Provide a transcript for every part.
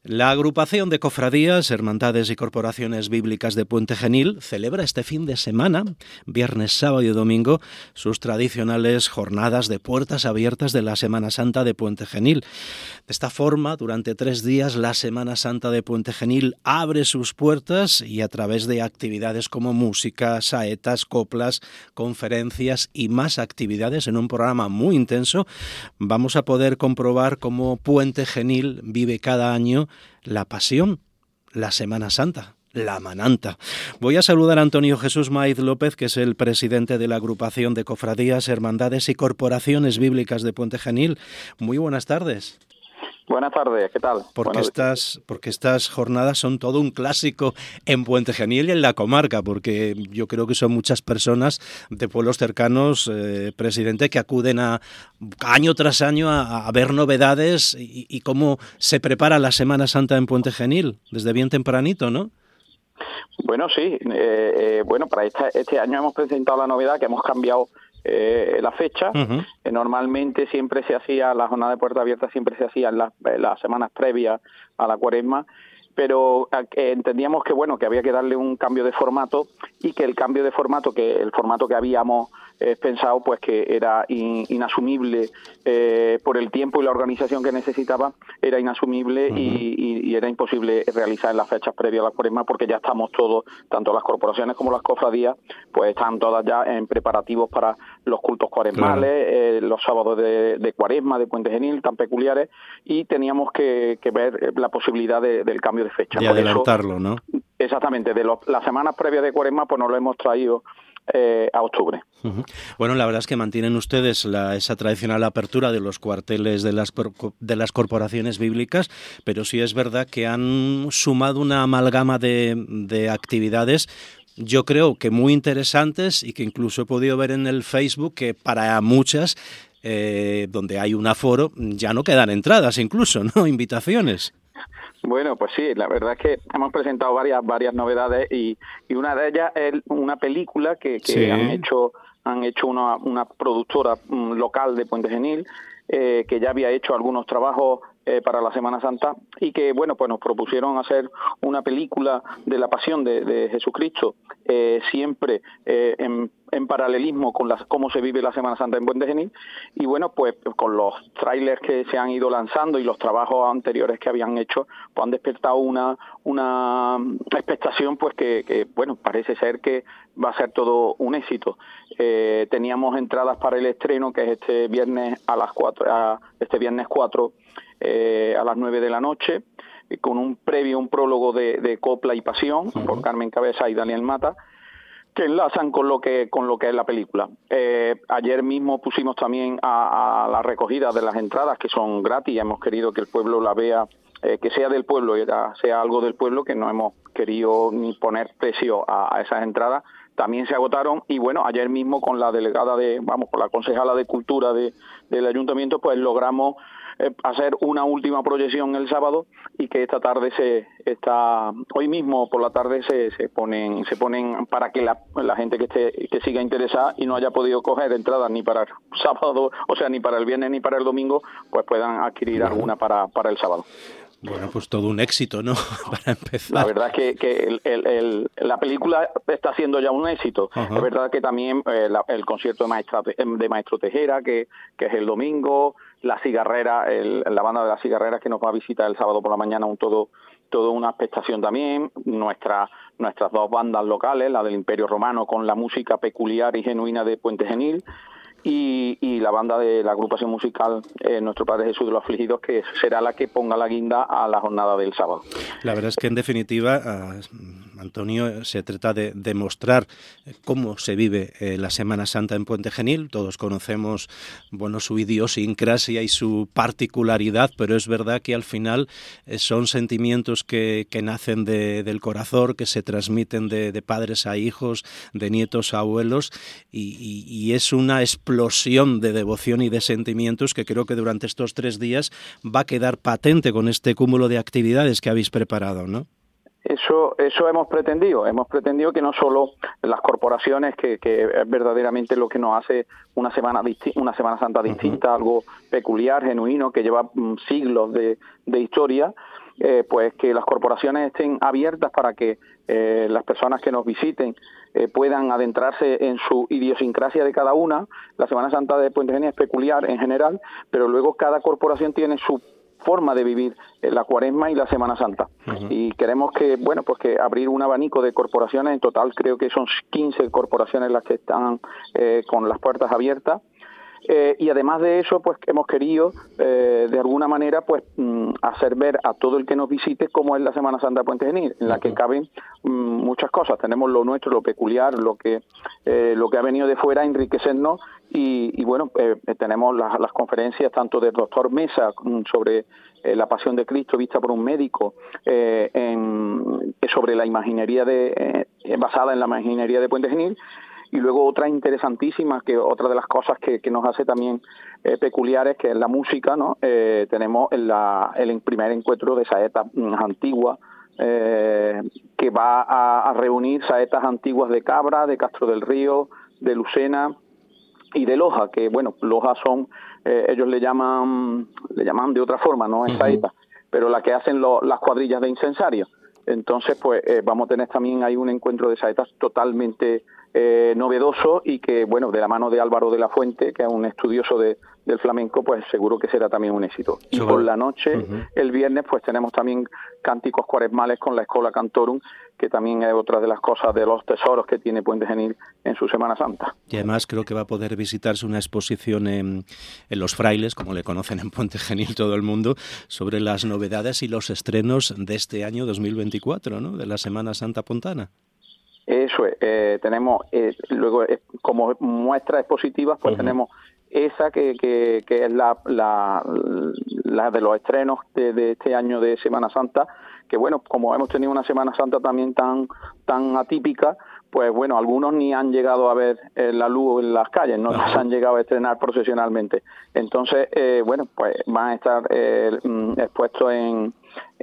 La agrupación de cofradías, hermandades y corporaciones bíblicas de Puente Genil celebra este fin de semana, viernes, sábado y domingo, sus tradicionales jornadas de puertas abiertas de la Semana Santa de Puente Genil. De esta forma, durante 3 días, la Semana Santa de Puente Genil abre sus puertas y a través de actividades como música, saetas, coplas, conferencias y más actividades en un programa muy intenso, vamos a poder comprobar cómo Puente Genil vive cada año la Pasión, la Semana Santa, la Mananta. Voy a saludar a Antonio Jesús Maiz López, que es el presidente de la agrupación de cofradías, hermandades y corporaciones bíblicas de Puente Genil. Muy buenas tardes. Buenas tardes, ¿qué tal? Porque estas jornadas son todo un clásico en Puente Genil y en la comarca, porque yo creo que son muchas personas de pueblos cercanos, presidente, que acuden año tras año a ver novedades y cómo se prepara la Semana Santa en Puente Genil, desde bien tempranito, ¿no? Bueno, sí. Para este año hemos presentado la novedad que hemos cambiado la fecha. Uh-huh. Normalmente siempre se hacía, la jornada de puerta abierta siempre se hacía en las semanas previas a la Cuaresma, pero entendíamos que había que darle un cambio de formato y que el cambio de formato, el formato que habíamos pensado, pues que era inasumible por el tiempo y la organización que necesitaba, era inasumible. Uh-huh. y era imposible realizar en las fechas previas a la Cuaresma, porque ya estamos todos, tanto las corporaciones como las cofradías, pues están todas ya en preparativos para los cultos cuaresmales, claro. Los sábados de Cuaresma de Puente Genil tan peculiares, y teníamos que ver la posibilidad del cambio de fecha. De adelantarlo, ¿no? Exactamente, las semanas previas de Cuaresma pues nos lo hemos traído a octubre. Uh-huh. Bueno, la verdad es que mantienen ustedes esa tradicional apertura de los cuarteles de las corporaciones bíblicas, pero sí es verdad que han sumado una amalgama de actividades, yo creo que muy interesantes, y que incluso he podido ver en el Facebook que para muchas, donde hay un aforo, ya no quedan entradas incluso, ¿no? Invitaciones. Bueno, pues sí, la verdad es que hemos presentado varias novedades y una de ellas es una película que sí. han hecho una productora local de Puente Genil, que ya había hecho algunos trabajos para la Semana Santa, y que pues nos propusieron hacer una película de la Pasión de Jesucristo, siempre en paralelismo con cómo se vive la Semana Santa en Puente Genil, y pues con los trailers que se han ido lanzando y los trabajos anteriores que habían hecho, pues han despertado una expectación, pues que parece ser que va a ser todo un éxito. Teníamos entradas para el estreno, que es este viernes a las 4, este viernes 4 a las 9 de la noche, con un prólogo de copla y pasión, uh-huh, por Carmen Cabeza y Daniel Mata, que enlazan con lo que es la película. Ayer mismo pusimos también a la recogida de las entradas, que son gratis. Hemos querido que el pueblo la vea, que sea del pueblo, sea algo del pueblo, que no hemos querido ni poner precio a esas entradas. También se agotaron, y ayer mismo con la delegada con la concejala de Cultura del Ayuntamiento, pues logramos hacer una última proyección el sábado, y que esta tarde hoy mismo por la tarde se ponen para que la gente que siga interesada y no haya podido coger entradas ni para el sábado, o sea, ni para el viernes ni para el domingo, pues puedan adquirir alguna para el sábado. Bueno, pues todo un éxito, ¿no? Para empezar. La verdad es que la película está siendo ya un éxito. Uh-huh. Es verdad que también el concierto de Maestro Tejera, que es el domingo, la cigarrera, la banda de las cigarreras, que nos va a visitar el sábado por la mañana, todo una expectación también. Nuestras 2 bandas locales, la del Imperio Romano con la música peculiar y genuina de Puente Genil, y la banda de la agrupación musical Nuestro Padre Jesús de los Afligidos, que será la que ponga la guinda a la jornada del sábado. La verdad es que, en definitiva, Antonio, se trata de demostrar cómo se vive la Semana Santa en Puente Genil. Todos conocemos su idiosincrasia y su particularidad, pero es verdad que al final son sentimientos que nacen del corazón, que se transmiten de padres a hijos, de nietos a abuelos, y es una explosión de devoción y de sentimientos que creo que durante estos 3 días va a quedar patente con este cúmulo de actividades que habéis preparado, ¿no? Eso hemos pretendido que no solo las corporaciones, que es verdaderamente lo que nos hace una Semana Santa distinta, uh-huh, algo peculiar, genuino, que lleva siglos de historia, pues que las corporaciones estén abiertas para que las personas que nos visiten puedan adentrarse en su idiosincrasia de cada una. La Semana Santa de Puente Genil es peculiar en general, pero luego cada corporación tiene su forma de vivir la Cuaresma y la Semana Santa. Uh-huh. Y queremos que, pues que abrir un abanico de corporaciones. En total creo que son 15 corporaciones las que están con las puertas abiertas. Y además de eso, pues hemos querido de alguna manera pues hacer ver a todo el que nos visite cómo es la Semana Santa de Puente Genil, en la que caben muchas cosas. Tenemos lo nuestro, lo peculiar, lo que ha venido de fuera a enriquecernos, y bueno, tenemos las conferencias tanto del doctor Mesa sobre la Pasión de Cristo vista por un médico, sobre la imaginería basada en la imaginería de Puente Genil. Y luego otra interesantísima, que otra de las cosas que nos hace también peculiares, que es la música, ¿no? Tenemos el primer encuentro de saetas antiguas, que va a reunir saetas antiguas de Cabra, de Castro del Río, de Lucena y de Loja, que bueno, Loja son, ellos le llaman de otra forma, no es saeta, pero la que hacen las cuadrillas de incensarios. Entonces, pues vamos a tener también ahí un encuentro de saetas totalmente novedoso, y que, bueno, de la mano de Álvaro de la Fuente, que es un estudioso del flamenco, pues seguro que será también un éxito. Y por la noche, el viernes, pues tenemos también cánticos cuaresmales con la Escola Cantorum, que también es otra de las cosas, de los tesoros que tiene Puente Genil en su Semana Santa. Y además creo que va a poder visitarse una exposición en Los Frailes, como le conocen en Puente Genil todo el mundo, sobre las novedades y los estrenos de este año 2024, ¿no?, de la Semana Santa pontana. Eso es, tenemos luego como muestras expositivas, pues tenemos esa que es la de los estrenos de este año de Semana Santa, que bueno, como hemos tenido una Semana Santa también tan atípica, pues bueno, algunos ni han llegado a ver la luz en las calles, no se han llegado a estrenar procesionalmente. Entonces, bueno, pues van a estar expuestos en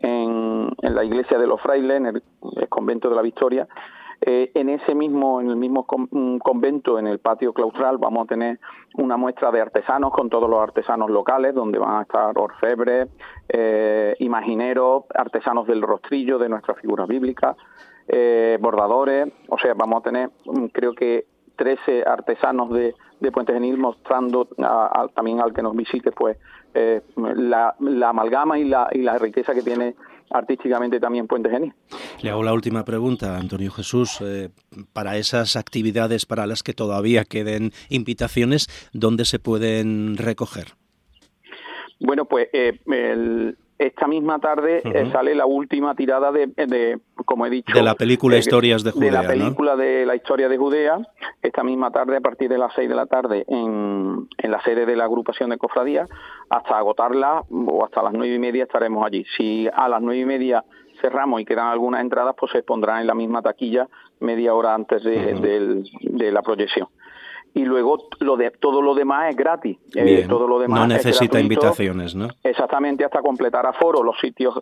la iglesia de los Frailes, en el convento de la Victoria. En el mismo convento, en el patio claustral, vamos a tener una muestra de artesanos con todos los artesanos locales, donde van a estar orfebres, imagineros, artesanos del rostrillo, de nuestras figuras bíblicas, bordadores. O sea, vamos a tener, creo que 13 artesanos de Puente Genil, mostrando también al que nos visite, pues la amalgama y la riqueza que tiene artísticamente también Puente Genil. Le hago la última pregunta, Antonio Jesús. Para esas actividades para las que todavía queden invitaciones, ¿dónde se pueden recoger? Bueno, pues esta misma tarde sale la última tirada de, como he dicho, de la película Historias de Judea, de la película, ¿no?, de la historia de Judea. Esta misma tarde, a partir de las 6 de la tarde, en la sede de la agrupación de cofradías, hasta agotarla, o hasta las 9:30 estaremos allí. Si a las 9:30 cerramos y quedan algunas entradas, pues se pondrán en la misma taquilla media hora antes de la proyección. Y luego todo lo demás es gratis. Todo lo demás no necesita invitaciones, ¿no? Exactamente, hasta completar aforo, los sitios,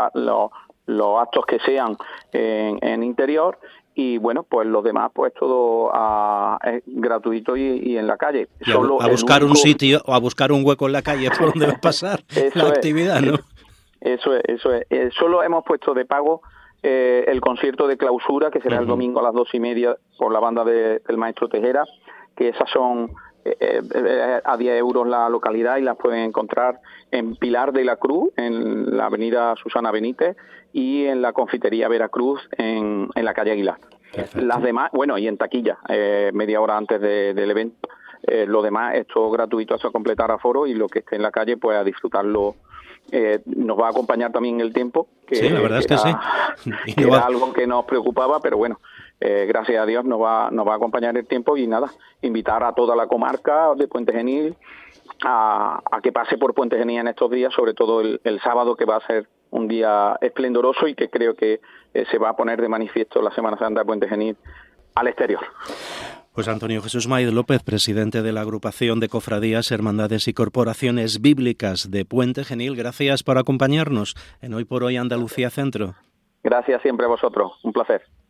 los actos que sean en interior, y bueno, pues los demás, pues todo es gratuito y en la calle. Solo a buscar un sitio o a buscar un hueco en la calle por donde va a pasar la actividad, ¿no? Eso es. Solo hemos puesto de pago el concierto de clausura, que será el domingo a las 2:30 por la banda del maestro Tejera, que esas son a 10 euros la localidad, y las pueden encontrar en Pilar de la Cruz, en la avenida Susana Benítez, y en la confitería Veracruz, en la calle Aguilar. Perfecto. Las demás, bueno, y en taquilla, media hora antes del evento. Lo demás es todo gratuito hasta completar aforo, y lo que esté en la calle, pues a disfrutarlo. Nos va a acompañar también el tiempo, que sí, la verdad es que sí. Era algo que nos preocupaba, pero bueno, gracias a Dios nos va a acompañar el tiempo. Y nada, invitar a toda la comarca de Puente Genil a que pase por Puente Genil en estos días, sobre todo el sábado, que va a ser un día esplendoroso, y que creo que se va a poner de manifiesto la Semana Santa de Puente Genil al exterior. Pues Antonio Jesús Maiz López, presidente de la agrupación de cofradías, hermandades y corporaciones bíblicas de Puente Genil, gracias por acompañarnos en Hoy por Hoy Andalucía Centro. Gracias siempre a vosotros, un placer.